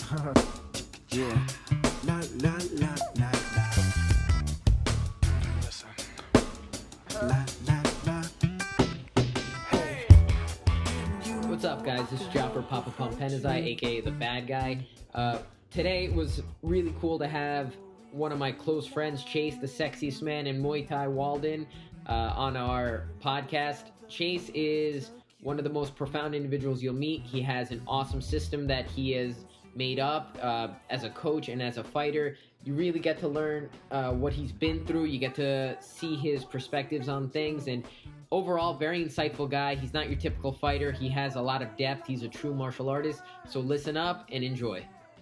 Yeah. La la la la la. Listen. La la la. What's up, guys? This is Joffer Papa Pompenazai, aka the Bad Guy. Today was really cool to have one of my close friends, Chase, the sexiest man in Muay Thai, Walden, on our podcast. Chase is one of the most profound individuals you'll meet. He has an awesome system that he has made up as a coach and as a fighter. You really get to learn what he's been through. You get to see his perspectives on things, and overall, very insightful guy. He's not your typical fighter. He has a lot of depth. He's a true martial artist. So listen up and enjoy.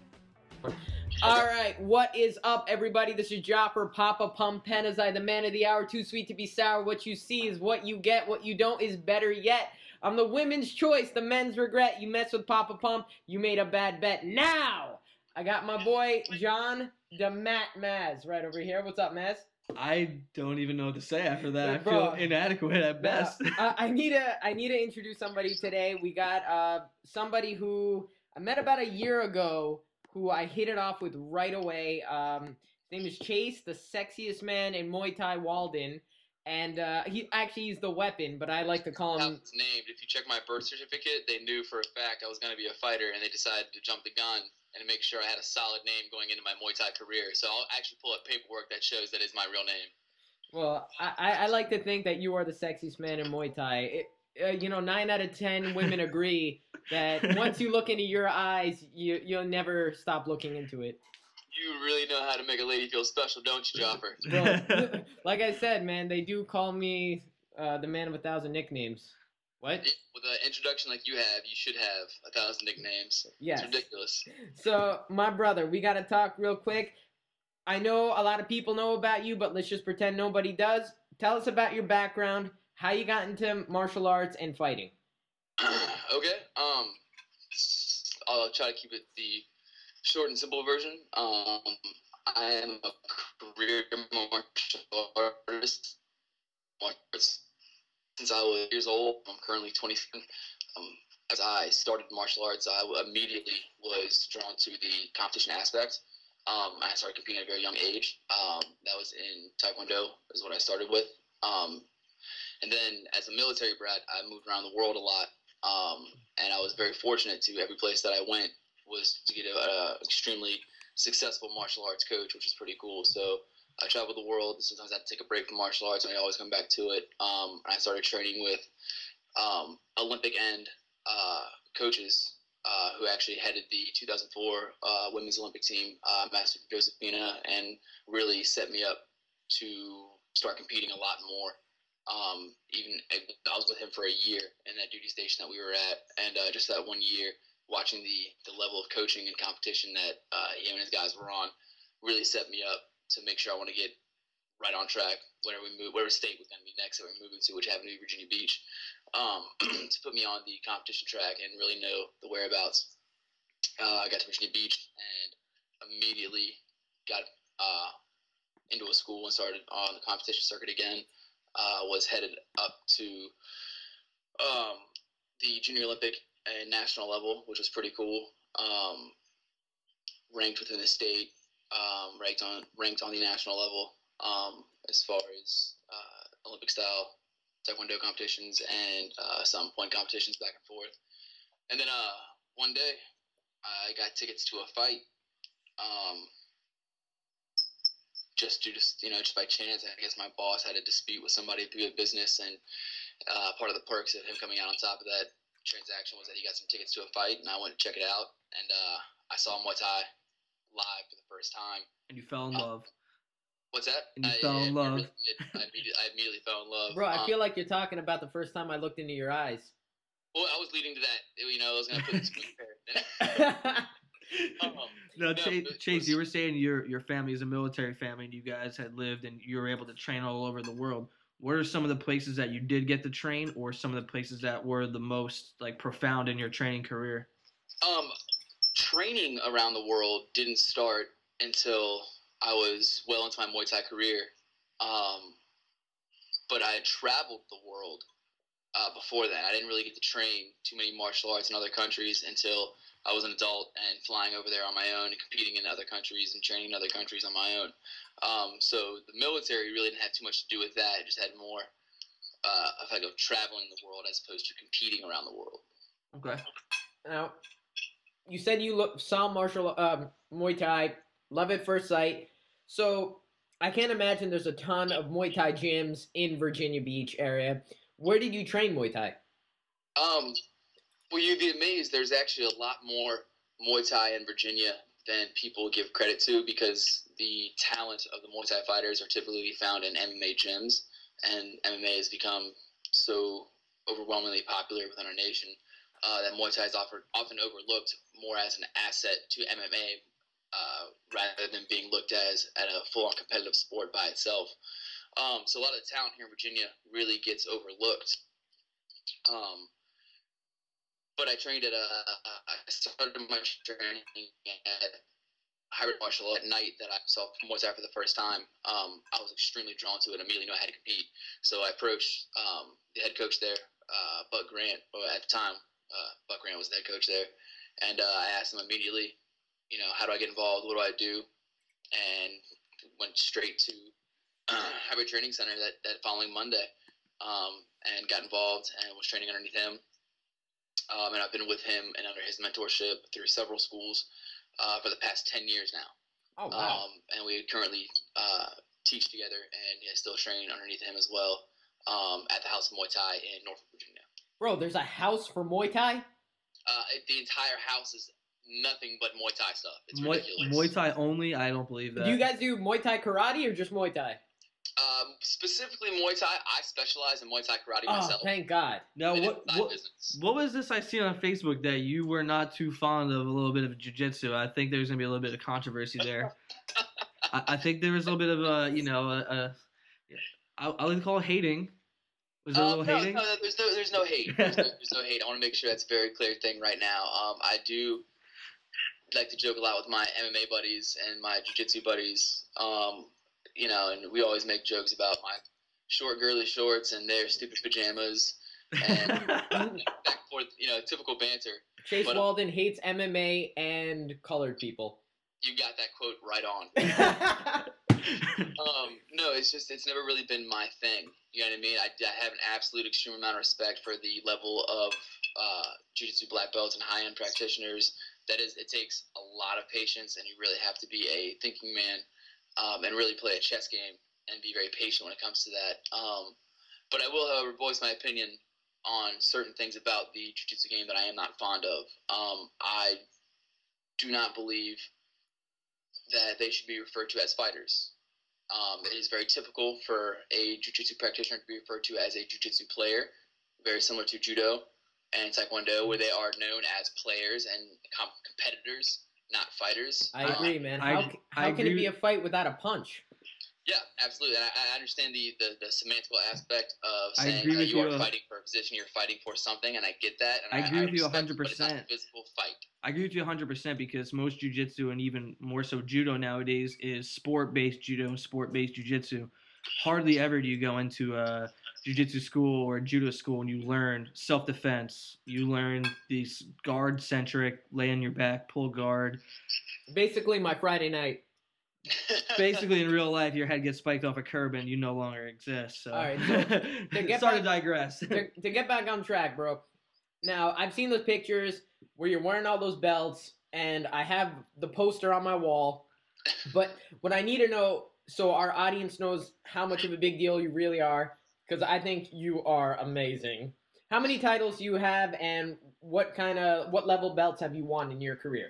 All right, what is up, everybody? This is Joffer Papa Pompenazai, the man of the hour. Too sweet to be sour. What you see is what you get. What you don't is better yet. I'm the women's choice, the men's regret. You mess with Papa Pump, you made a bad bet. Now, I got my boy John DeMatt Maz right over here. What's up, Maz? I don't even know what to say after that. I Bro. feel inadequate at best. I need to introduce somebody today. We got somebody who I met about a year ago, who I hit it off with right away. His name is Chase, the sexiest man in Muay Thai, Walden, and he's the weapon, but I like to call How him. it's named. If you check my birth certificate, they knew for a fact I was going to be a fighter, and they decided to jump the gun and make sure I had a solid name going into my Muay Thai career. So I'll actually pull up paperwork that shows that is my real name. Well, I like to think that you are the sexiest man in Muay Thai. 9 out of 10 women agree that once you look into your eyes, you'll never stop looking into it. You really know how to make a lady feel special, don't you, Joffer? Well, like I said, man, they do call me the man of 1,000 nicknames. What? With an introduction like you have, you should have 1,000 nicknames. Yes. It's ridiculous. So, my brother, we got to talk real quick. I know a lot of people know about you, but let's just pretend nobody does. Tell us about your background, how you got into martial arts and fighting. Okay. I'll try to keep it the short and simple version. I am a career martial artist. Since I was years old, I'm currently 27. As I started martial arts, I immediately was drawn to the competition aspect. I started competing at a very young age. That was in Taekwondo is what I started with. And then as a military brat, I moved around the world a lot. And I was very fortunate to every place that I went was to get an extremely successful martial arts coach, which is pretty cool. So I traveled the world. Sometimes I had to take a break from martial arts, and I always come back to it. I started training with Olympic end coaches who actually headed the 2004 women's Olympic team, Master Josephina, and really set me up to start competing a lot more. I was with him for a year in that duty station that we were at, and just that 1 year, watching the level of coaching and competition that him and his guys were on, really set me up to make sure I want to get right on track whenever we move, whatever state was going to be next that we're moving to, which happened to be Virginia Beach, to put me on the competition track and really know the whereabouts. I got to Virginia Beach and immediately got into a school and started on the competition circuit again. Was headed up to the Junior Olympic and national level, which was pretty cool. Ranked within the state, ranked on the national level as far as Olympic style Taekwondo competitions and some point competitions back and forth. And then one day I got tickets to a fight. Just by chance, I guess my boss had a dispute with somebody through the business, and part of the perks of him coming out on top of that transaction was that he got some tickets to a fight, and I went to check it out, and I saw Muay Thai live for the first time. And you fell in love. What's that? And you fell in love. I immediately fell in love. Bro, I feel like you're talking about the first time I looked into your eyes. Well, I was leading to that. I was going to put this in there. No, Chase, you were saying your family is a military family, and you guys had lived and you were able to train all over the world. What are some of the places that you did get to train, or some of the places that were the most profound in your training career? Training around the world didn't start until I was well into my Muay Thai career. But I had traveled the world before that. I didn't really get to train too many martial arts in other countries until I was an adult and flying over there on my own and competing in other countries and training in other countries on my own. So the military really didn't have too much to do with that. It just had more effect of traveling the world as opposed to competing around the world. Okay. Now, you said you saw Muay Thai, love at first sight. So I can't imagine there's a ton of Muay Thai gyms in Virginia Beach area. Where did you train Muay Thai? Well, you'd be amazed. There's actually a lot more Muay Thai in Virginia than people give credit to, because the talent of the Muay Thai fighters are typically found in MMA gyms, and MMA has become so overwhelmingly popular within our nation that Muay Thai is often overlooked more as an asset to MMA rather than being looked as at a full-on competitive sport by itself. So a lot of the talent here in Virginia really gets overlooked. But I trained I started my training at hybrid martial art at night that I saw Muay Thai for the first time. I was extremely drawn to it. Immediately knew I had to compete. So I approached the head coach there, Buck Grant, or at the time, Buck Grant was the head coach there. And I asked him immediately, how do I get involved? What do I do? And went straight to hybrid training center that following Monday, and got involved and was training underneath him. And I've been with him and under his mentorship through several schools for the past 10 years now. Oh, wow. And we currently teach together, and still train underneath him as well at the House of Muay Thai in Norfolk, Virginia. Bro, there's a house for Muay Thai? The entire house is nothing but Muay Thai stuff. It's ridiculous. Muay Thai only? I don't believe that. Do you guys do Muay Thai karate or just Muay Thai? Specifically Muay Thai. I specialize in Muay Thai karate myself. Oh, thank God. Now, what was this I seen on Facebook that you were not too fond of a little bit of jiu-jitsu? I think there's going to be a little bit of controversy there. I think there was a little bit of I like to call it hating. Was there a little hating? No, there's no hate. There's no hate. I want to make sure that's a very clear thing right now. I do like to joke a lot with my MMA buddies and my jiu-jitsu buddies. And we always make jokes about my short girly shorts and their stupid pajamas and back and forth, typical banter. Chase Walden hates MMA and colored people. You got that quote right on. No, it's never really been my thing. You know what I mean? I have an absolute extreme amount of respect for the level of jiu-jitsu black belts and high-end practitioners. It takes a lot of patience, and you really have to be a thinking man. And really play a chess game and be very patient when it comes to that. But I will, however, voice my opinion on certain things about the jiu-jitsu game that I am not fond of. I do not believe that they should be referred to as fighters. It is very typical for a jiu-jitsu practitioner to be referred to as a jiu-jitsu player, very similar to judo and taekwondo, where they are known as players and competitors, not fighters. I agree, man. How can it be a fight without a punch? Yeah, absolutely. And I understand the semantical aspect of saying you are fighting for a position, you're fighting for something, and I get that. And I agree with you 100%. But it's not a physical fight. I agree with you 100% because most jiu-jitsu and even more so judo nowadays is sport-based judo and sport-based jiu-jitsu. Hardly ever do you go into a jiu-jitsu school or a judo school and you learn self-defense. You learn these guard-centric, lay on your back, pull guard. Basically, my Friday night. Basically, in real life, your head gets spiked off a curb and you no longer exist. So. All right, so sorry to digress. to get back on track, bro. Now, I've seen those pictures where you're wearing all those belts, and I have the poster on my wall. But what I need to know, so our audience knows how much of a big deal you really are, because I think you are amazing. How many titles do you have, and what level belts have you won in your career?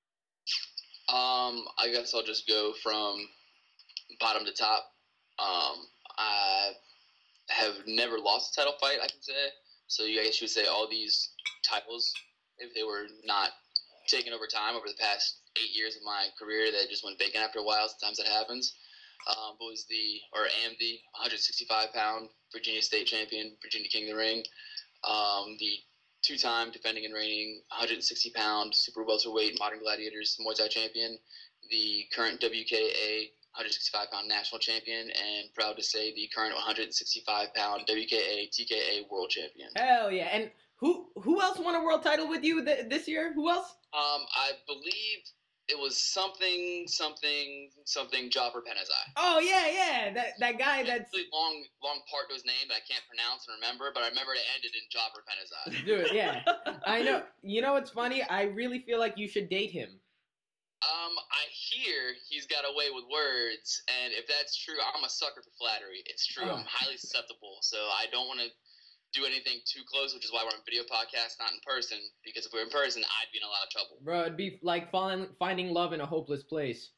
I guess I'll just go from bottom to top. I have never lost a title fight, I can say. So I guess you would say all these titles, if they were not taken over time over the past 8 years of my career, that just went vacant after a while. Sometimes that happens. Am the 165-pound Virginia State champion, Virginia King of the Ring. The two-time defending and reigning 160-pound super welterweight Modern Gladiators Muay Thai champion, the current WKA 165-pound national champion, and proud to say the current 165-pound WKA TKA world champion. Hell yeah! And Who else won a world title with you this year? Who else? I believe it was something Joffer Penazai. Oh yeah, that guy that's really long part to his name that I can't pronounce and remember, but I remember it ended in Joffer Penazai. Dude, yeah, I know. You know what's funny? I really feel like you should date him. I hear he's got a way with words, and if that's true, I'm a sucker for flattery. It's true. Oh. I'm highly susceptible, so I don't want to do anything too close, which is why we're on video podcast, not in person, because if we're in person, I'd be in a lot of trouble. Bro, it'd be like finding love in a hopeless place.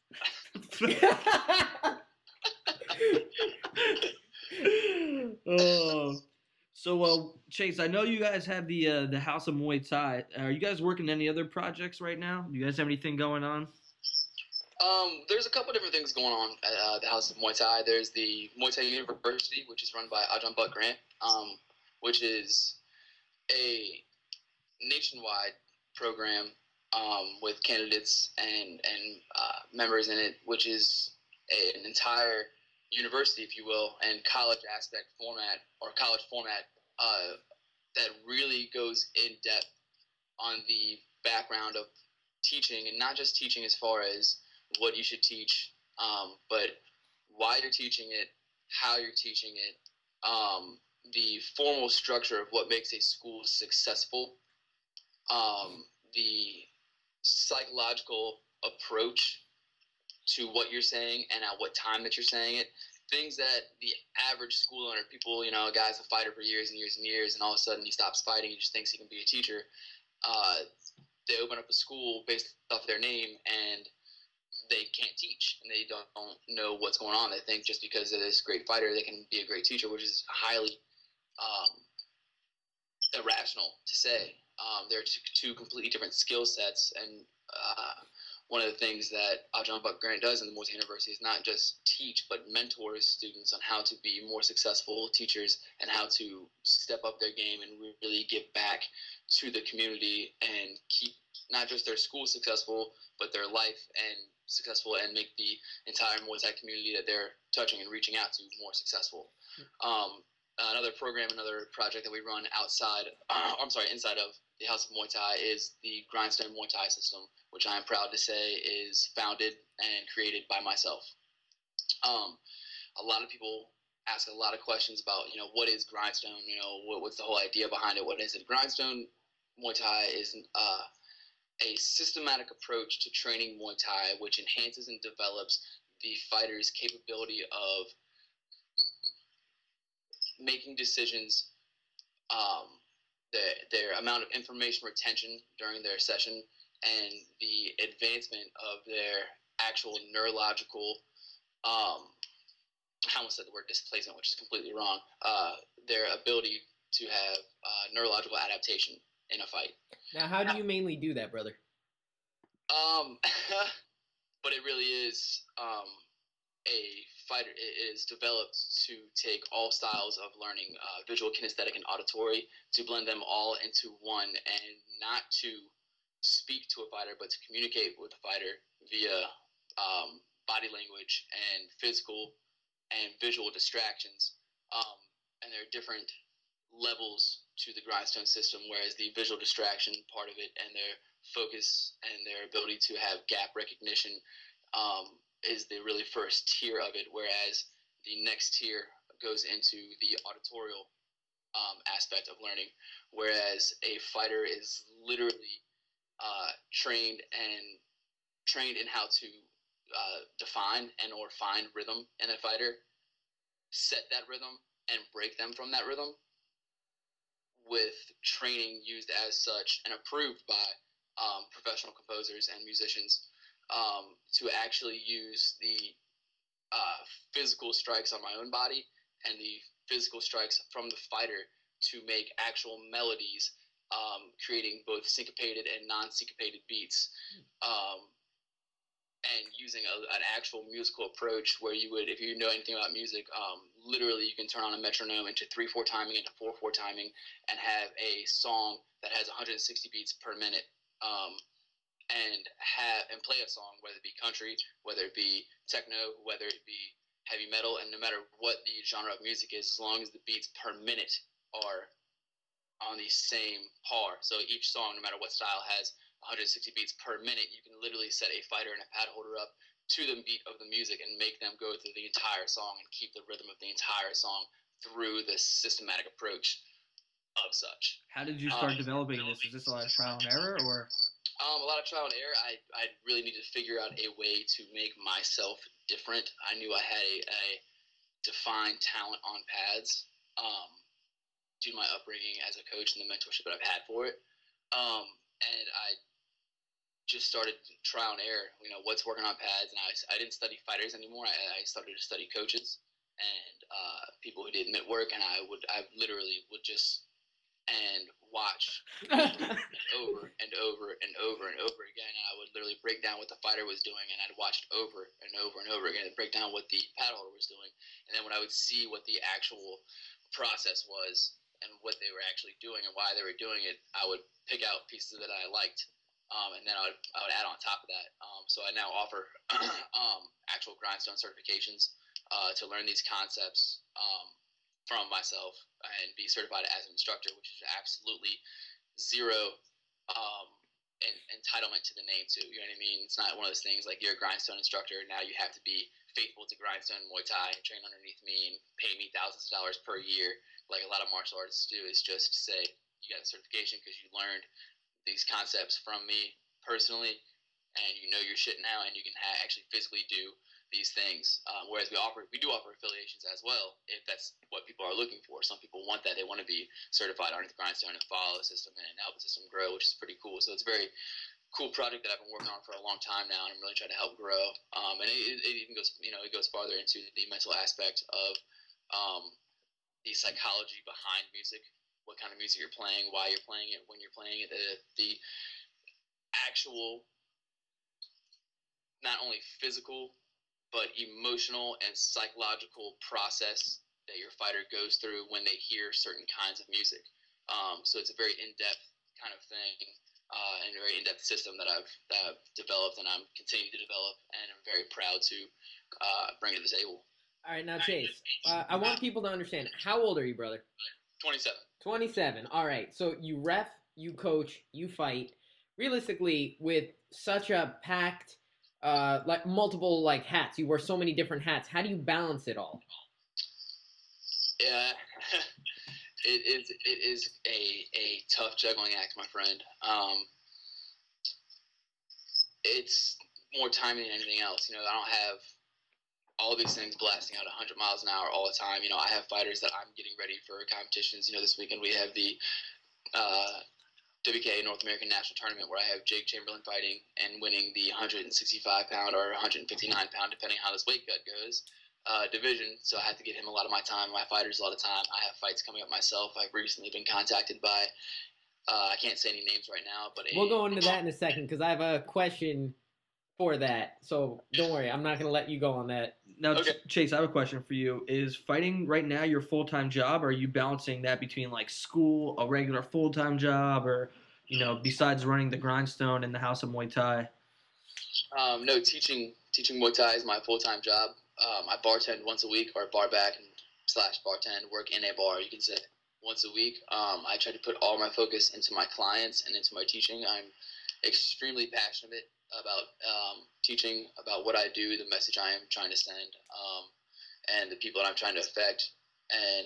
Oh. So, Chase, I know you guys have the House of Muay Thai. Are you guys working any other projects right now? Do you guys have anything going on? There's a couple different things going on at the House of Muay Thai. There's the Muay Thai University, which is run by Ajahn Butt Grant, which is a nationwide program with candidates and members in it, which is an entire university, if you will, and college format that really goes in depth on the background of teaching, and not just teaching as far as what you should teach, but why you're teaching it, how you're teaching it, the formal structure of what makes a school successful, the psychological approach to what you're saying and at what time that you're saying it. Things that the average school owner, people, a guy's a fighter for years and years and years, and all of a sudden he stops fighting, he just thinks he can be a teacher. They open up a school based off their name, and they can't teach, and they don't know what's going on. They think just because they're this great fighter, they can be a great teacher, which is highly irrational to say. They're two completely different skill sets, and one of the things that Ajahn Butt Grant does in the Muay Thai University is not just teach, but mentor students on how to be more successful teachers and how to step up their game and really give back to the community and keep not just their school successful, but their life and successful, and make the entire Muay Thai community that they're touching and reaching out to more successful. Another project that we run inside of the House of Muay Thai is the Grindstone Muay Thai system, which I am proud to say is founded and created by myself. A lot of people ask a lot of questions about, what is Grindstone? What's the whole idea behind it? What is it? Grindstone Muay Thai is a systematic approach to training Muay Thai, which enhances and develops the fighter's capability of making decisions, their amount of information retention during their session, and the advancement of their actual neurological, I almost said the word displacement, which is completely wrong, their ability to have neurological adaptation in a fight. Now, how do you mainly do that, brother? But it really is a fighter. It is developed to take all styles of learning, visual, kinesthetic, and auditory, to blend them all into one, and not to speak to a fighter, but to communicate with a fighter via body language and physical and visual distractions. And there are different levels to the Grindstone system, whereas the visual distraction part of it and their focus and their ability to have gap recognition is the really first tier of it, whereas the next tier goes into the auditorial aspect of learning, whereas a fighter is literally trained in how to define and or find rhythm in a fighter, set that rhythm, and break them from that rhythm, with training used as such and approved by professional composers and musicians to actually use the physical strikes on my own body and the physical strikes from the fighter to make actual melodies, creating both syncopated and non-syncopated beats, and using an actual musical approach where you would, if you know anything about music, literally you can turn on a metronome into 3/4 timing, into 4/4 timing, and have a song that has 160 beats per minute, and play a song, whether it be country, whether it be techno, whether it be heavy metal, and no matter what the genre of music is, as long as the beats per minute are on the same par. So each song, no matter what style, has 160 beats per minute. You can literally set a fighter and a pad holder up to the beat of the music and make them go through the entire song and keep the rhythm of the entire song through this systematic approach of such. How did you start developing this? Is this a lot of trial and error, or? A lot of trial and error. I really need to figure out a way to make myself different. I knew I had a defined talent on pads due to my upbringing as a coach and the mentorship that I've had for it. And I just started trial and error, what's working on pads. And I didn't study fighters anymore. I started to study coaches and people who did mitt work. And I literally would just watch over and over and over and over again. And I would literally break down what the fighter was doing, and I'd watch it over and over and over again and break down what the pad holder was doing. And then when I would see what the actual process was and what they were actually doing and why they were doing it, I would pick out pieces that I liked, and then I would add on top of that. So I now offer actual grindstone certifications to learn these concepts from myself and be certified as an instructor, which is absolutely zero entitlement to the name too. You know what I mean? It's not one of those things like you're a grindstone instructor, now you have to be faithful to grindstone Muay Thai and train underneath me and pay me thousands of dollars per year like a lot of martial artists do. Is just to say you got a certification because you learned these concepts from me personally and you know your shit now and you can actually physically do these things, whereas we do offer affiliations as well if that's what people are looking for. Some people want that. They want to be certified underneath the grindstone and follow the system and help the system grow, which is pretty cool. So it's a very cool project that I've been working on for a long time now, and I'm really trying to help grow. And it even goes, it goes farther into the mental aspect of the psychology behind music, what kind of music you're playing, why you're playing it, when you're playing it, the actual not only physical but emotional and psychological process that your fighter goes through when they hear certain kinds of music. So it's a very in-depth kind of thing and a very in-depth system that I've developed and I'm continuing to develop, and I'm very proud to bring it to the table. All right, now Chase, I want people to understand. How old are you, brother? 27. 27. All right, so you ref, you coach, you fight. Realistically, with such a packed like multiple like hats. You wear so many different hats. How do you balance it all? Yeah, it is a tough juggling act, my friend. It's more time than anything else. I don't have all these things blasting out 100 miles an hour all the time. I have fighters that I'm getting ready for competitions. This weekend we have the WK North American National Tournament where I have Jake Chamberlain fighting and winning the 165-pound or 159-pound, depending how this weight cut goes, division. So I have to give him a lot of my time, my fighters a lot of time. I have fights coming up myself. I've recently been contacted by, I can't say any names right now, but we'll go into that in a second because I have a question for that. So don't worry, I'm not going to let you go on that. Now, okay. Chase, I have a question for you. Is fighting right now your full-time job, or are you balancing that between like school, a regular full-time job, or besides running the grindstone and the House of Muay Thai? No, teaching Muay Thai is my full-time job. I bartend once a week, or bar back and / bartend, work in a bar, you can say, once a week. I try to put all my focus into my clients and into my teaching. I'm extremely passionate about teaching, about what I do, the message I am trying to send, and the people that I'm trying to affect, and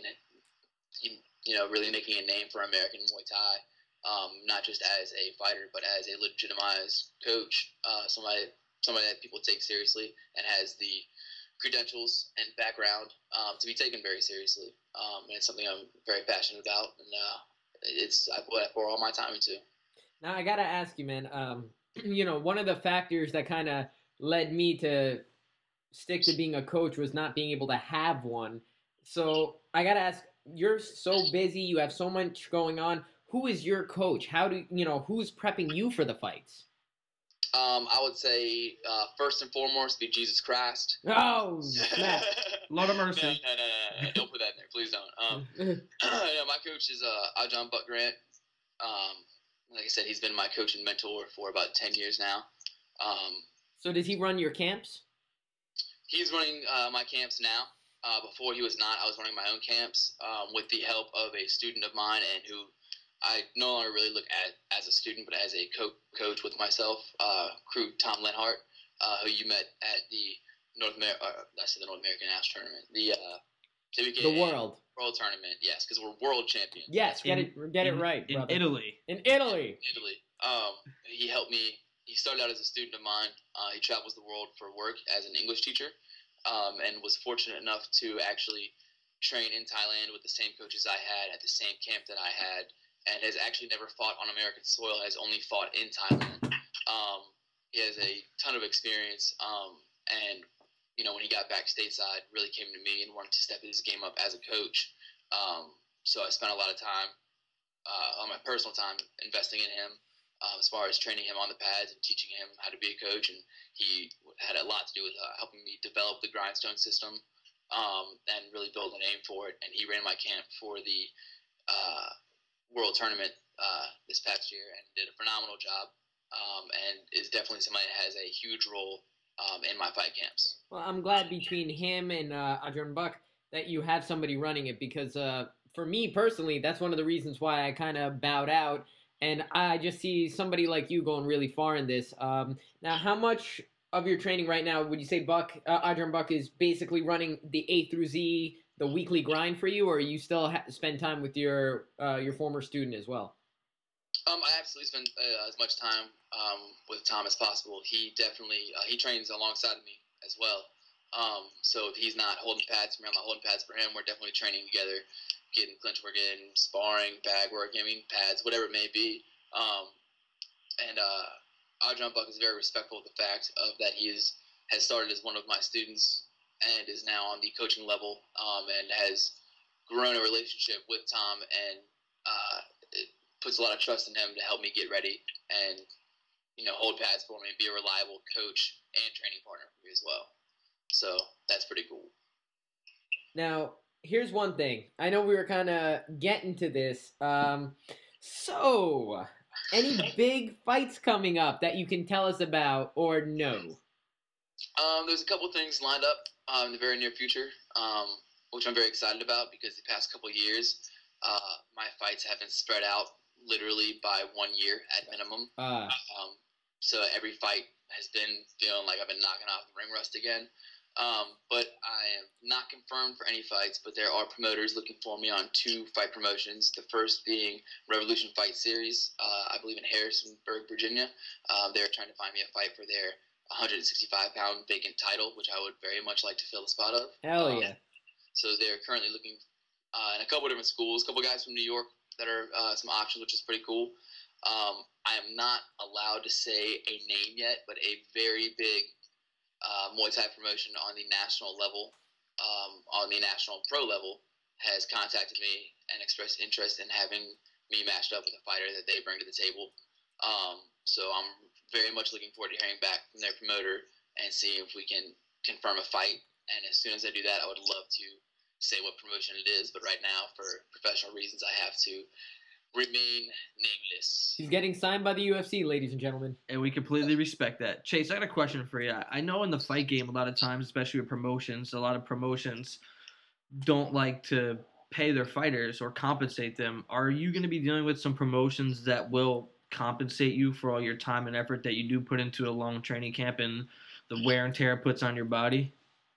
really making a name for American Muay Thai, not just as a fighter, but as a legitimized coach, somebody that people take seriously and has the credentials and background to be taken very seriously. And it's something I'm very passionate about, and it's what I pour all my time into. Now I gotta ask you, man. One of the factors that kind of led me to stick to being a coach was not being able to have one. So I gotta ask, you're so busy, you have so much going on. Who is your coach? Who's prepping you for the fights? I would say first and foremost be Jesus Christ. Oh, snap. Lord of mercy. No. Don't put that in there. Please don't. My coach is Ajahn Buck Grant. Like I said, he's been my coach and mentor for about 10 years now. So does he run your camps? He's running my camps now. Before he was not. I was running my own camps with the help of a student of mine and who I no longer really look at as a student, but as a coach with myself, crew Tom Lenhart, who you met at the North American Ash tournament, the The world tournament. Yes, because we're world champions. Yes, get it right, in brother. Italy. In Italy. He helped me. He started out as a student of mine. He travels the world for work as an English teacher, and was fortunate enough to actually train in Thailand with the same coaches I had at the same camp that I had, and has actually never fought on American soil. Has only fought in Thailand. He has a ton of experience, and when he got back stateside, really came to me and wanted to step his game up as a coach. So I spent a lot of time, on my personal time, investing in him, as far as training him on the pads and teaching him how to be a coach. And he had a lot to do with helping me develop the grindstone system, and really build a name for it. And he ran my camp for the World Tournament this past year and did a phenomenal job, and is definitely somebody that has a huge role in my fight camps. Well, I'm glad between him and Adrian Buck that you have somebody running it, because for me personally, that's one of the reasons why I kind of bowed out. And I just see somebody like you going really far in this. Now, how much of your training right now would you say Adrian Buck is basically running the A through Z, the weekly grind for you, or you still spend time with your former student as well? I absolutely spend as much time with Tom as possible. He definitely he trains alongside of me as well. So if he's not holding pads for me, I'm not holding pads for him. We're definitely training together, getting clinch work in, sparring, bag work, pads, whatever it may be. And Adrian Buck is very respectful of the fact of that he has started as one of my students and is now on the coaching level, and has grown a relationship with Tom, and it puts a lot of trust in him to help me get ready and hold pads for me and be a reliable coach and training partner for me as well. So that's pretty cool. Now, here's one thing. I know we were kind of getting to this. So, any big fights coming up that you can tell us about, or no? There's a couple things lined up in the very near future, which I'm very excited about, because the past couple years, my fights have been spread out literally by 1 year at minimum. So every fight has been feeling like I've been knocking off the ring rust again. But I am not confirmed for any fights, but there are promoters looking for me on 2 fight promotions. The first being Revolution Fight Series, I believe in Harrisonburg, Virginia. They're trying to find me a fight for their 165-pound vacant title, which I would very much like to fill the spot of. Hell yeah. So they're currently looking in a couple different schools, a couple guys from New York that are some options, which is pretty cool. I am not allowed to say a name yet, but a very big Muay Thai promotion on the national level, on the national pro level, has contacted me and expressed interest in having me matched up with a fighter that they bring to the table. So I'm very much looking forward to hearing back from their promoter and seeing if we can confirm a fight. And as soon as I do that, I would love to say what promotion it is. But right now, for professional reasons, I have to remain nameless. He's getting signed by the UFC, ladies and gentlemen. And we completely respect that. Chase, I got a question for you. I know in the fight game, a lot of times, especially with promotions, a lot of promotions don't like to pay their fighters or compensate them. Are you going to be dealing with some promotions that will compensate you for all your time and effort that you do put into a long training camp and the wear and tear it puts on your body?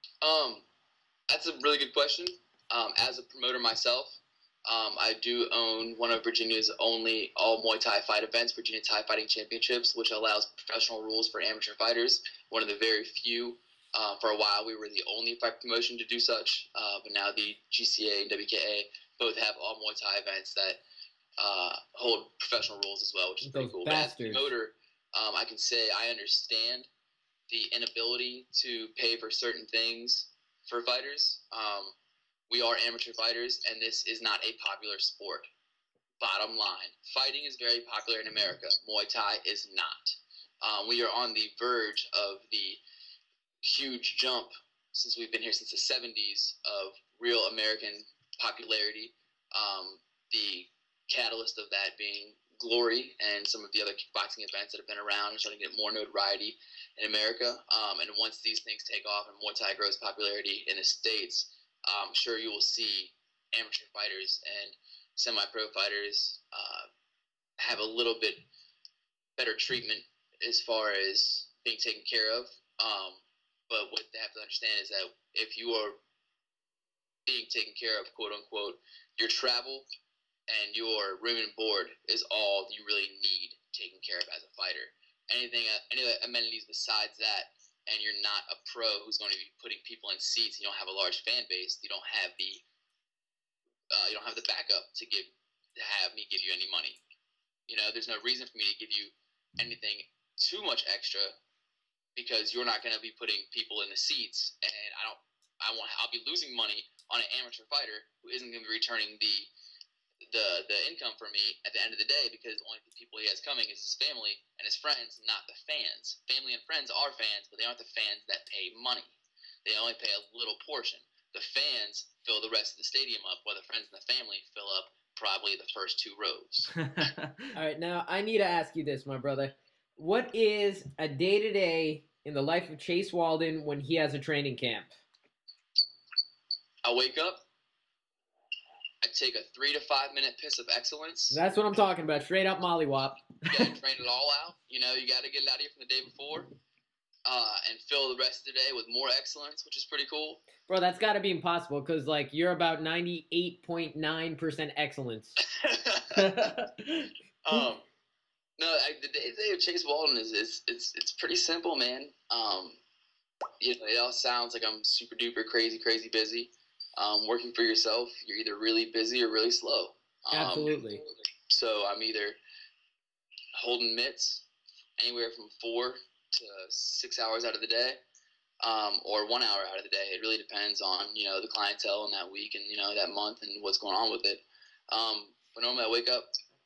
That's a really good question. As a promoter myself, I do own one of Virginia's only all Muay Thai fight events, Virginia Thai Fighting Championships, which allows professional rules for amateur fighters. One of the very few. For a while, we were the only fight promotion to do such, but now the GCA and WKA both have all Muay Thai events that hold professional rules as well, which is pretty cool. But as a promoter, I can say I understand the inability to pay for certain things for fighters. We are amateur fighters, and this is not a popular sport. Bottom line, fighting is very popular in America. Muay Thai is not. We are on the verge of the huge jump, since we've been here since the 70s, of real American popularity. The catalyst of that being Glory and some of the other kickboxing events that have been around and starting to get more notoriety in America. And once these things take off and Muay Thai grows popularity in the States, I'm sure you will see amateur fighters and semi-pro fighters have a little bit better treatment as far as being taken care of. But what they have to understand is that if you are being taken care of, quote unquote, your travel and your room and board is all you really need taken care of as a fighter. Any amenities besides that, and you're not a pro who's going to be putting people in seats, you don't have a large fan base, you don't have the backup to have me give you any money. There's no reason for me to give you anything too much extra, because you're not going to be putting people in the seats, and I'll be losing money on an amateur fighter who isn't going to be returning the income for me at the end of the day, because the only people he has coming is his family and his friends, not the fans. Family and friends are fans, but they aren't the fans that pay money. They only pay a little portion. The fans fill the rest of the stadium up, while the friends and the family fill up probably the first 2 rows. All right, now I need to ask you this, my brother. What is a day-to-day in the life of Chase Walden when he has a training camp? I wake up, I take a 3 to 5 minute piss of excellence. That's what I'm talking about, straight up mollywop. You gotta drain it all out. You gotta get it out of you from the day before. And fill the rest of the day with more excellence, which is pretty cool. Bro, that's got to be impossible, because, you're about 98.9% excellence. No, the day of Chase Walden it's pretty simple, man. It all sounds like I'm super duper crazy busy. Working for yourself, you're either really busy or really slow. Absolutely. So I'm either holding mitts anywhere from 4 to 6 hours out of the day, or 1 hour out of the day. It really depends on, the clientele in that week and, that month and what's going on with it. But normally I wake up,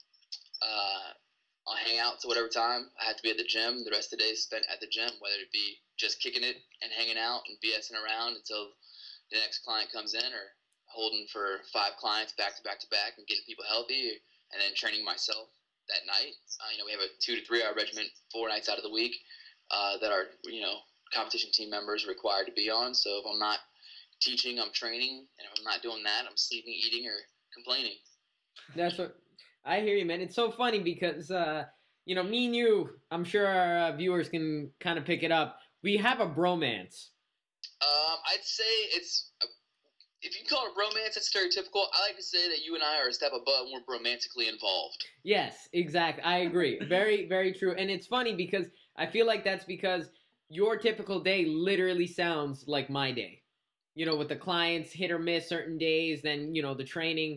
I'll hang out to whatever time. I have to be at the gym. The rest of the day is spent at the gym, whether it be just kicking it and hanging out and BSing around until the next client comes in, or holding for 5 clients back to back and getting people healthy, and then training myself that night. We have a 2 to 3 hour regimen 4 nights out of the week that our competition team members are required to be on. So if I'm not teaching, I'm training, and if I'm not doing that, I'm sleeping, eating, or complaining. That's what I hear you, man. It's so funny because me and you, I'm sure our viewers can kind of pick it up. We have a bromance. I'd say if you call it a bromance, it's stereotypical. I like to say that you and I are a step above and we're romantically involved. Yes, exactly. I agree. Very, very true. And it's funny because I feel like that's because your typical day literally sounds like my day. With the clients, hit or miss certain days, then, the training.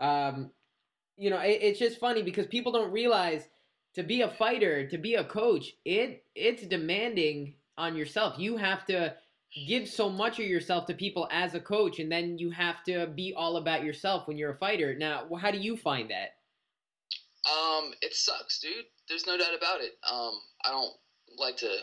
It's just funny because people don't realize to be a fighter, to be a coach, it's demanding on yourself. You have to give so much of yourself to people as a coach, and then you have to be all about yourself when you're a fighter. Now, how do you find that? It sucks, dude. There's no doubt about it. I don't like to,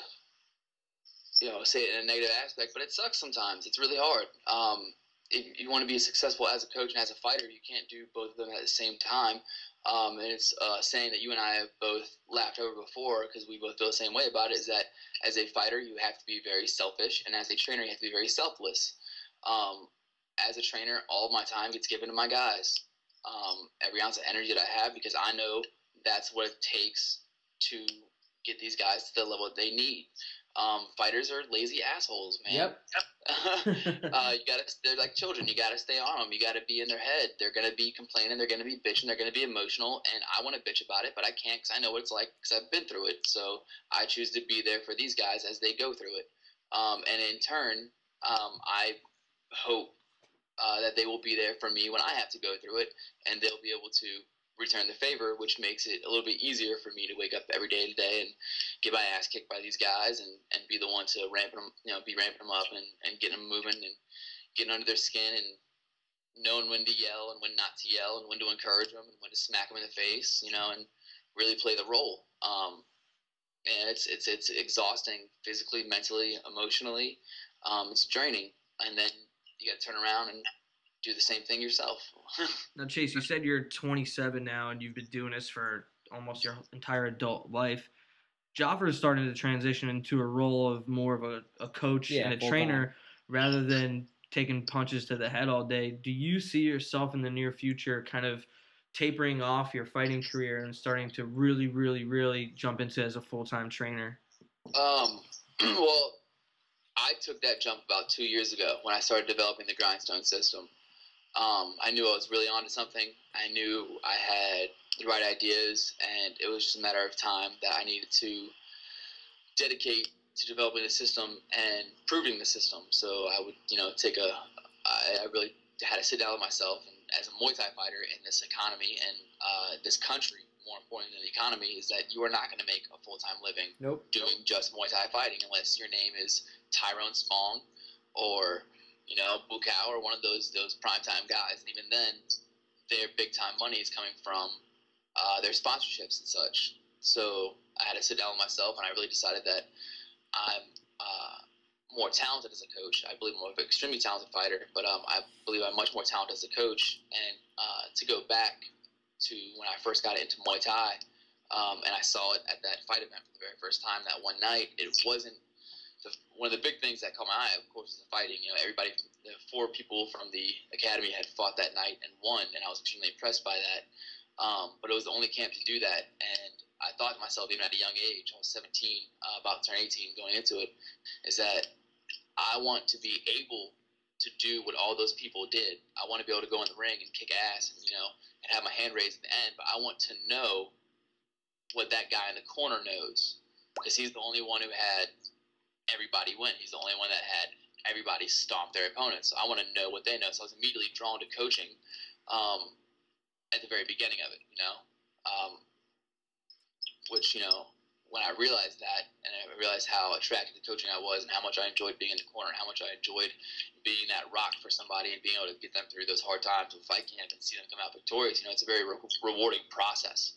say it in a negative aspect, but it sucks sometimes. It's really hard. If you want to be successful as a coach and as a fighter, you can't do both of them at the same time. And it's saying that you and I have both laughed over before, because we both feel the same way about it, is that as a fighter, you have to be very selfish, and as a trainer, you have to be very selfless. As a trainer, all of my time gets given to my guys. Every ounce of energy that I have, because I know that's what it takes to get these guys to the level that they need. Fighters are lazy assholes, man. Yep. They're like children. You gotta stay on them. You gotta be in their head. They're gonna be complaining. They're gonna be bitching. They're gonna be emotional. And I want to bitch about it, but I can't, because I know what it's like, because I've been through it. So I choose to be there for these guys as they go through it. And in turn, I hope that they will be there for me when I have to go through it, and they'll be able to return the favor, which makes it a little bit easier for me to wake up every day today and get my ass kicked by these guys and be the one to be ramping them up and getting them moving and getting under their skin and knowing when to yell and when not to yell and when to encourage them and when to smack them in the face, and really play the role. And it's exhausting physically, mentally, emotionally. It's draining, and then you got to turn around and do the same thing yourself. Now, Chase, you said you're 27 now, and you've been doing this for almost your entire adult life. Joffer is starting to transition into a role of more of a coach and a trainer rather than taking punches to the head all day. Do you see yourself in the near future kind of tapering off your fighting career and starting to really, really, really jump into it as a full-time trainer? Well, I took that jump about 2 years ago when I started developing the Grindstone system. I knew I was really onto something. I knew I had the right ideas, and it was just a matter of time that I needed to dedicate to developing the system and proving the system. So I would, I really had to sit down with myself, and as a Muay Thai fighter in this economy and this country, more important than the economy, is that you are not going to make a full-time living doing just Muay Thai fighting unless your name is Tyrone Spong or, Bukau or one of those primetime guys. And even then, their big-time money is coming from their sponsorships and such. So I had to sit down with myself, and I really decided that I'm more talented as a coach. I believe I'm an extremely talented fighter, but I believe I'm much more talented as a coach. And to go back to when I first got into Muay Thai, and I saw it at that fight event for the very first time that one night, it wasn't one of the big things that caught my eye, of course, is the fighting. Everybody, the 4 people from the academy had fought that night and won, and I was extremely impressed by that. But it was the only camp to do that, and I thought to myself, even at a young age, I was 17, about to turn 18, going into it, is that I want to be able to do what all those people did. I want to be able to go in the ring and kick ass and, and have my hand raised at the end, but I want to know what that guy in the corner knows, because he's the only one who had everybody win. He's the only one that had everybody stomp their opponents. So I want to know what they know. So I was immediately drawn to coaching at the very beginning of it, which, when I realized that, and I realized how attracted to coaching I was and how much I enjoyed being in the corner, how much I enjoyed being that rock for somebody and being able to get them through those hard times with fight camp and see them come out victorious, it's a very rewarding process.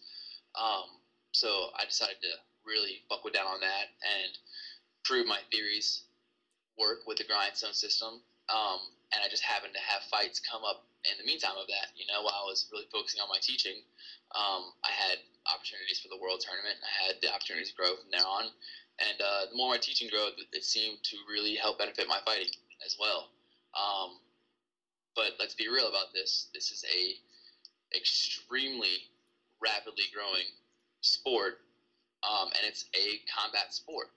So I decided to really buckle down on that and prove my theories work with the Grindstone system. And I just happened to have fights come up in the meantime of that. While I was really focusing on my teaching, I had opportunities for the world tournament, and I had the opportunities to grow from there on. And the more my teaching grew, it seemed to really help benefit my fighting as well. But let's be real about this. This is a extremely rapidly growing sport, and it's a combat sport.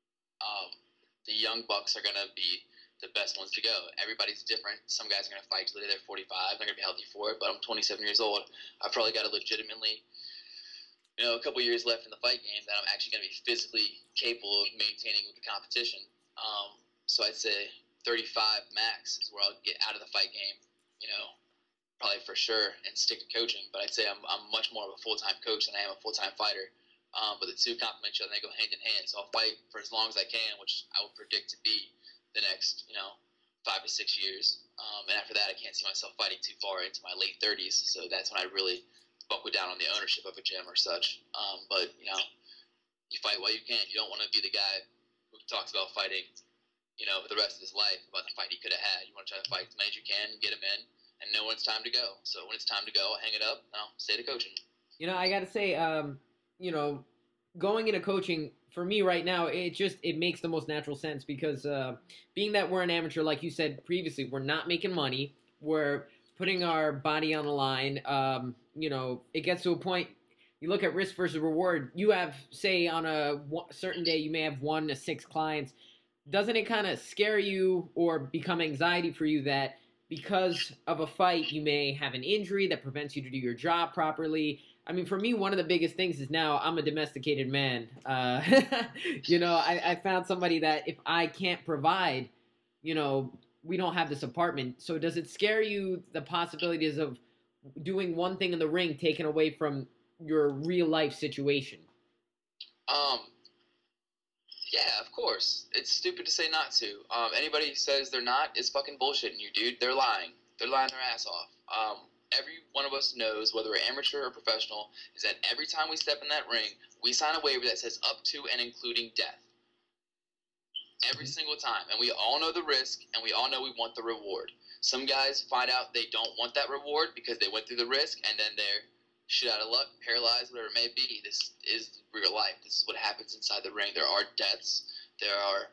The young bucks are going to be the best ones to go. Everybody's different. Some guys are going to fight till they're 45. They're going to be healthy for it, but I'm 27 years old. I've probably got a legitimately, a couple years left in the fight game that I'm actually going to be physically capable of maintaining with the competition. So I'd say 35 max is where I'll get out of the fight game, probably for sure, and stick to coaching. But I'd say I'm much more of a full-time coach than I am a full-time fighter. But the two complement each other, and they go hand in hand. So I'll fight for as long as I can, which I would predict to be the next, 5 to 6 years. And after that, I can't see myself fighting too far into my late 30s. So that's when I really buckle down on the ownership of a gym or such. But, you fight while you can. You don't want to be the guy who talks about fighting, for the rest of his life, about the fight he could have had. You want to try to fight as many as you can, get him in, and know when it's time to go. So when it's time to go, I'll hang it up, and I'll stay to coaching. I got to say, going into coaching for me right now, it makes the most natural sense because being that we're an amateur, like you said previously, we're not making money. We're putting our body on the line. It gets to a point, you look at risk versus reward. You have, say, on a certain day, you may have 1 to 6 clients. Doesn't it kind of scare you or become anxiety for you that because of a fight, you may have an injury that prevents you to do your job properly? I mean, for me, one of the biggest things is now I'm a domesticated man. I found somebody that if I can't provide, we don't have this apartment. So does it scare you, the possibilities of doing one thing in the ring taken away from your real life situation? Yeah, of course. It's stupid to say not to. Anybody who says they're not is fucking bullshitting you, dude. They're lying. They're lying their ass off. Every one of us knows, whether we're amateur or professional, is that every time we step in that ring, we sign a waiver that says up to and including death. Every single time. And we all know the risk, and we all know we want the reward. Some guys find out they don't want that reward because they went through the risk, and then they're shit out of luck, paralyzed, whatever it may be. This is real life. This is what happens inside the ring. There are deaths. There are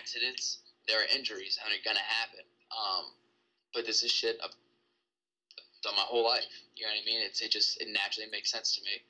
accidents. There are injuries, and they're going to happen. But this is shit done my whole life. You know what I mean? It naturally makes sense to me.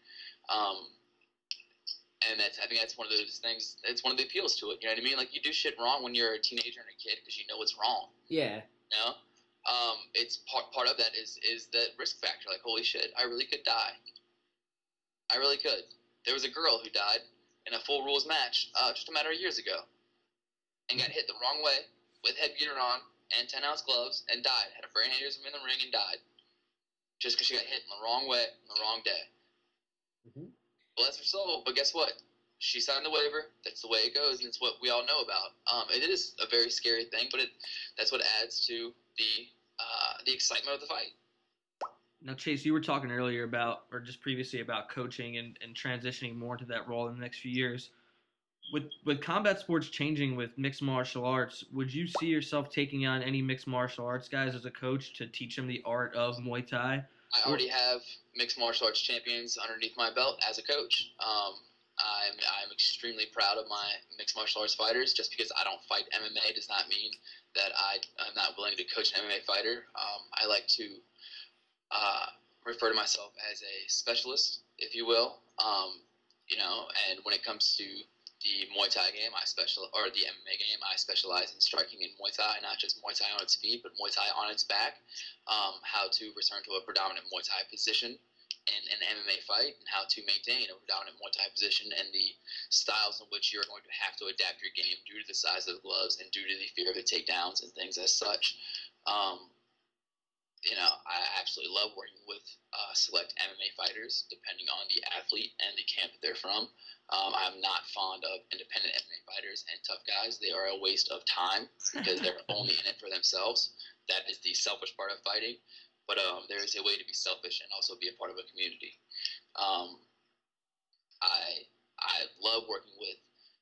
And I think that's one of those things. It's one of the appeals to it. You know what I mean? Like, you do shit wrong when you're a teenager and a kid because you know it's wrong. Yeah. You know, it's part of that is that risk factor. Like, holy shit, I really could die. I really could. There was a girl who died in a full rules match just a matter of years ago, and got hit the wrong way with headgear on and 10-ounce gloves and died. Had a brain aneurysm in the ring and died just because she got hit in the wrong way on the wrong day. Mm-hmm. Bless her soul, but guess what? She signed the waiver. That's the way it goes, and it's what we all know about. It is a very scary thing, but that's what adds to the excitement of the fight. Now, Chase, you were talking earlier about, or just previously about coaching and transitioning more into that role in the next few years. With combat sports changing with mixed martial arts, would you see yourself taking on any mixed martial arts guys as a coach to teach them the art of Muay Thai? I already have mixed martial arts champions underneath my belt as a coach. I'm extremely proud of my mixed martial arts fighters. Just because I don't fight MMA does not mean that I'm not willing to coach an MMA fighter. I like to refer to myself as a specialist, if you will. And when it comes to the Muay Thai game, or the MMA game, I specialize in striking in Muay Thai, not just Muay Thai on its feet, but Muay Thai on its back. How to return to a predominant Muay Thai position in an MMA fight, and how to maintain a predominant Muay Thai position, and the styles in which you're going to have to adapt your game due to the size of the gloves and due to the fear of the takedowns and things as such. I absolutely love working with select MMA fighters, depending on the athlete and the camp that they're from. I'm not fond of independent MMA fighters and tough guys. They are a waste of time because they're only in it for themselves. That is the selfish part of fighting. But there is a way to be selfish and also be a part of a community. I love working with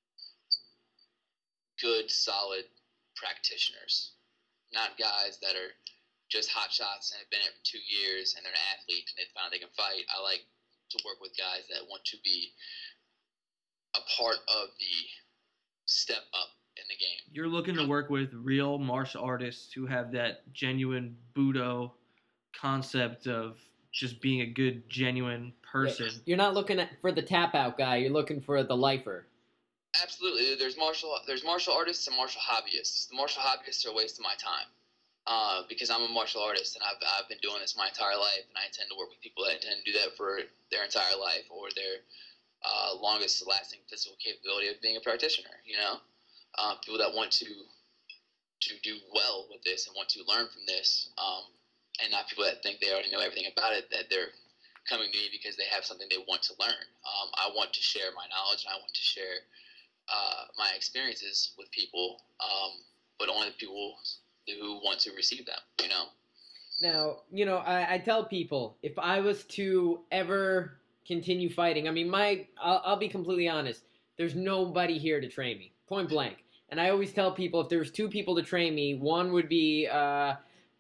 good, solid practitioners, not guys that are just hot shots and have been in it for 2 years and they're an athlete and they found they can fight. I like to work with guys that want to be a part of the step up in the game. You're looking to work with real martial artists who have that genuine Budo concept of just being a good, genuine person. Yeah. You're not looking for the tap out guy. You're looking for the lifer. Absolutely. There's martial artists and martial hobbyists. The martial hobbyists are a waste of my time. Because I'm a martial artist and I've been doing this my entire life, and I intend to work with people that intend to do that for their entire life or their longest lasting physical capability of being a practitioner. People that want to do well with this and want to learn from this, and not people that think they already know everything about it, that they're coming to me because they have something they want to learn. I want to share my knowledge and I want to share my experiences with people, but only the people who want to receive them, Now, I tell people, if I was to ever continue fighting, I mean, I'll be completely honest, there's nobody here to train me, point blank. And I always tell people, if there was 2 people to train me, one would be, I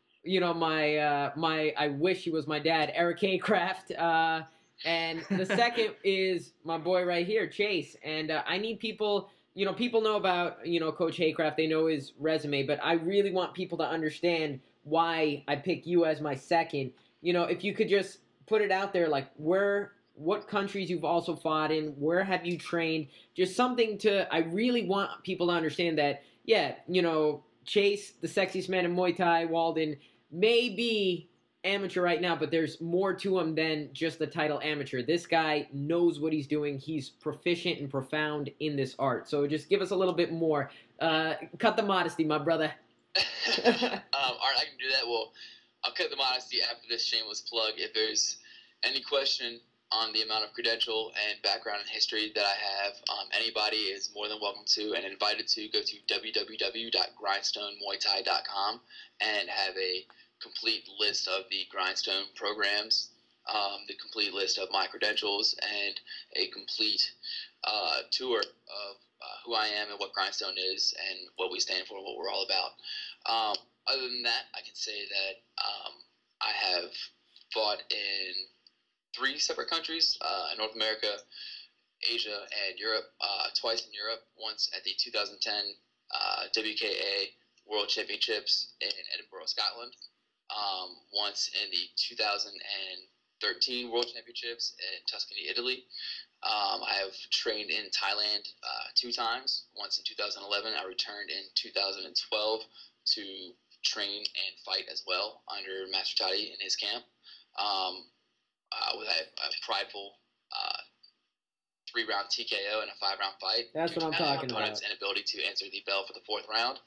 wish he was my dad, Eric K. Kraft, and the second is my boy right here, Chase. And I need people... people know about, Coach Haycraft. They know his resume, but I really want people to understand why I picked you as my second. If you could just put it out there, like what countries you've also fought in, where have you trained, just something I really want people to understand that, Chase, the sexiest man in Muay Thai, Walden, may be amateur right now, but there's more to him than just the title amateur. This guy knows what he's doing. He's proficient and profound in this art. So just give us a little bit more. Cut the modesty, my brother. All right, I can do that. Well, I'll cut the modesty after this shameless plug. If there's any question on the amount of credential and background and history that I have, anybody is more than welcome to and invited to go to www.grindstonemuaythai.com and have a complete list of the Grindstone programs, the complete list of my credentials, and a complete tour of who I am and what Grindstone is and what we stand for, what we're all about. Other than that, I can say that I have fought in 3 separate countries, North America, Asia, and Europe, twice in Europe, once at the 2010 WKA World Championships in Edinburgh, Scotland, once in the 2013 World Championships in Tuscany, Italy. I have trained in Thailand 2 times. Once in 2011, I returned in 2012 to train and fight as well under Master Tati in his camp. With a prideful 3-round TKO and a 5-round fight. That's what I'm talking about. Opponent's inability to answer the bell for the 4th round.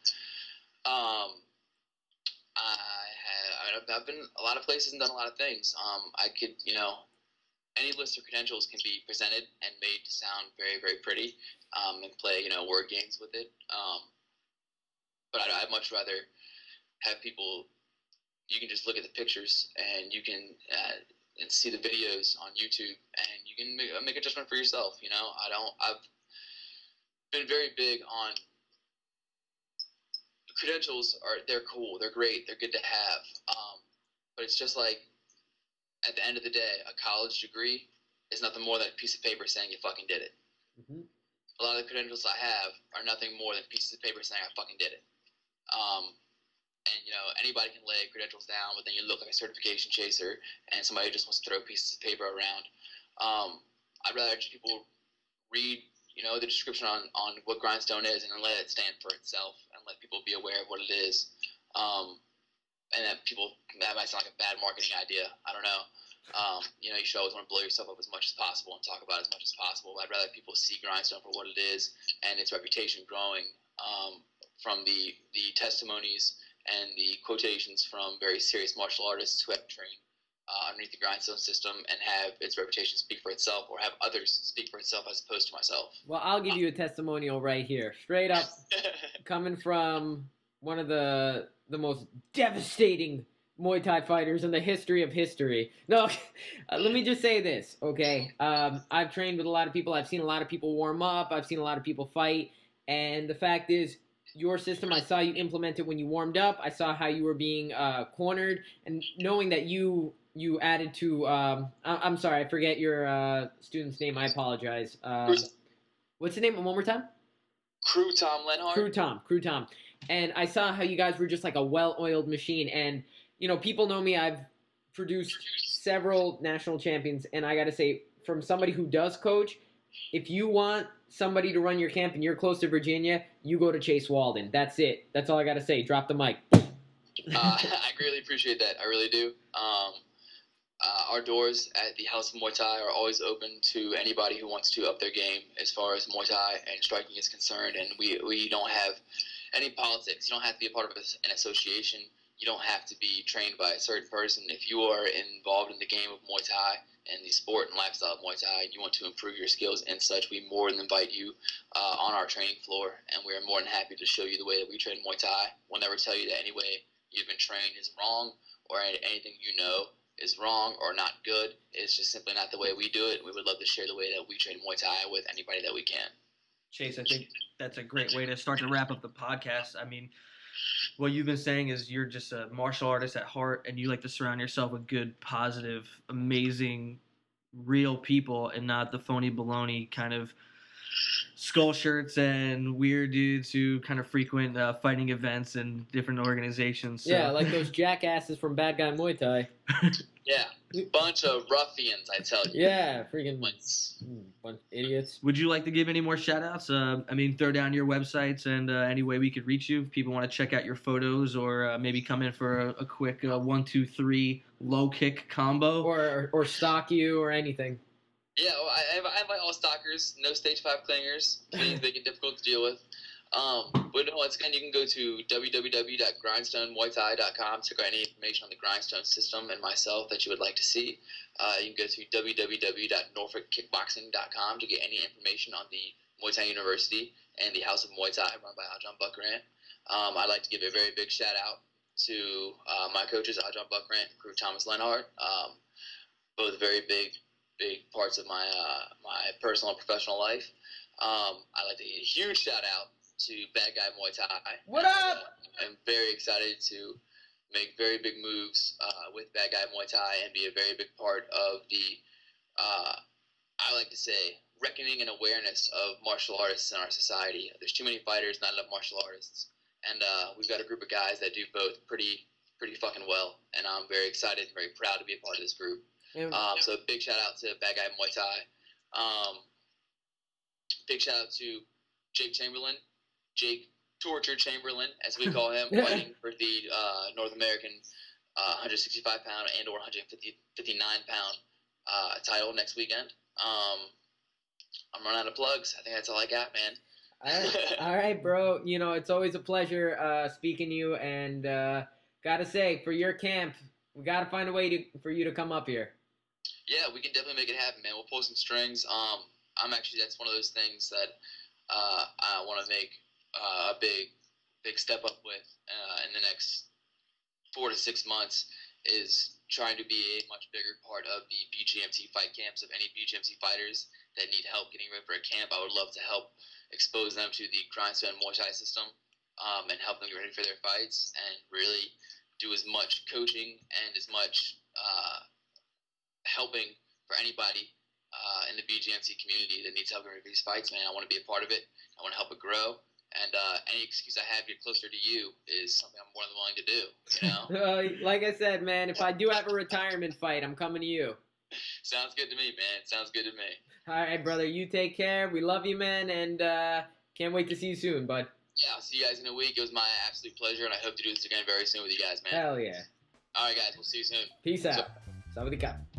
I've been a lot of places and done a lot of things. I could, any list of credentials can be presented and made to sound very, very pretty, and play, word games with it. But I'd much rather have people. You can just look at the pictures and you can and see the videos on YouTube, and you can make a judgment for yourself. I've been very big on credentials. They're cool, they're great, they're good to have. But it's just like, at the end of the day, a college degree is nothing more than a piece of paper saying you fucking did it. Mm-hmm. A lot of the credentials I have are nothing more than pieces of paper saying I fucking did it. And anybody can lay credentials down, but then you look like a certification chaser, and somebody just wants to throw pieces of paper around. I'd rather just people read, the description on what Grindstone is, and then let it stand for itself, and let people be aware of what it is. And that might sound like a bad marketing idea. I don't know. You should always want to blow yourself up as much as possible and talk about it as much as possible. But I'd rather people see Grindstone for what it is and its reputation growing from the testimonies and the quotations from very serious martial artists who have trained underneath the Grindstone system, and have its reputation speak for itself, or have others speak for itself as opposed to myself. Well, I'll give you a testimonial right here, straight up, coming from one of the most devastating Muay Thai fighters in the history of history. No, let me just say this, okay? I've trained with a lot of people. I've seen a lot of people warm up. I've seen a lot of people fight. And the fact is, your system, I saw you implement it when you warmed up. I saw how you were being cornered. And knowing that you added to... I'm sorry, I forget your student's name. I apologize. What's the name? One more time? Crew Tom Lenhart. Crew Tom. And I saw how you guys were just like a well-oiled machine. And, people know me. I've produced several national champions. And I got to say, from somebody who does coach, if you want somebody to run your camp and you're close to Virginia, you go to Chase Walden. That's it. That's all I got to say. Drop the mic. I greatly appreciate that. I really do. Our doors at the House of Muay Thai are always open to anybody who wants to up their game as far as Muay Thai and striking is concerned. And we don't have any politics. You don't have to be a part of an association. You don't have to be trained by a certain person. If you are involved in the game of Muay Thai and the sport and lifestyle of Muay Thai, you want to improve your skills and such, we more than invite you on our training floor, and we are more than happy to show you the way that we train Muay Thai. We'll never tell you that any way you've been trained is wrong, or anything is wrong or not good. It's just simply not the way we do it. We would love to share the way that we train Muay Thai with anybody that we can. Chase, I think that's a great way to start to wrap up the podcast. I mean, what you've been saying is you're just a martial artist at heart, and you like to surround yourself with good, positive, amazing, real people, and not the phony baloney kind of skull shirts and weird dudes who kind of frequent fighting events and different organizations. So. Yeah, like those jackasses from Bad Guy Muay Thai. Yeah, bunch of ruffians, I tell you. Yeah, freaking bunch of idiots. Would you like to give any more shout-outs? Throw down your websites and any way we could reach you. If people want to check out your photos, or maybe come in for a quick 1, 2, 3 low kick combo. Or stalk you or anything. Yeah, well, I invite all stalkers, no stage 5 clingers. Please make it difficult to deal with. But no, once again, you can go to www.grindstonemuaythai.com to get any information on the Grindstone system and myself that you would like to see. You can go to www.norfolkkickboxing.com to get any information on the Muay Thai University and the House of Muay Thai run by Ajahn Buckrant. I'd like to give a very big shout out to my coaches, Ajahn Buckrant and Crew Thomas Lenhart. Both very big parts of my personal and professional life. I'd like to give a huge shout out to Bad Guy Muay Thai. What up? I'm very excited to make very big moves with Bad Guy Muay Thai and be a very big part of the, I like to say, reckoning and awareness of martial artists in our society. There's too many fighters, not enough martial artists. And we've got a group of guys that do both pretty pretty fucking well, and I'm very excited and very proud to be a part of this group. And, So big shout out to Bad Guy Muay Thai. Big shout out to Jake Chamberlain, Jake Torture Chamberlain, as we call him, fighting for the North American 165 pound and or 159 pound title next weekend. I'm running out of plugs. I think that's all I got, man. all right, bro. You know, it's always a pleasure speaking to you, and gotta say, for your camp, we gotta find a way for you to come up here. Yeah, we can definitely make it happen, man. We'll pull some strings. I'm actually, that's one of those things that I want to make a big step up with in the next 4 to 6 months, is trying to be a much bigger part of the BGMT fight camps of any BGMT fighters that need help getting ready for a camp. I would love to help expose them to the Grindstone Muay Thai system and help them get ready for their fights, and really do as much coaching and as much helping for anybody in the BGMT community that needs help getting ready for these fights, man. I want to be a part of it. I want to help it grow. And any excuse I have to get closer to you is something I'm more than willing to do, you know? Like I said, man, if I do have a retirement fight, I'm coming to you. Sounds good to me, man. Sounds good to me. All right, brother. You take care. We love you, man, and can't wait to see you soon, bud. Yeah, I'll see you guys in a week. It was my absolute pleasure, and I hope to do this again very soon with you guys, man. Hell yeah. All right, guys. We'll see you soon. Peace out. Sawadee ka.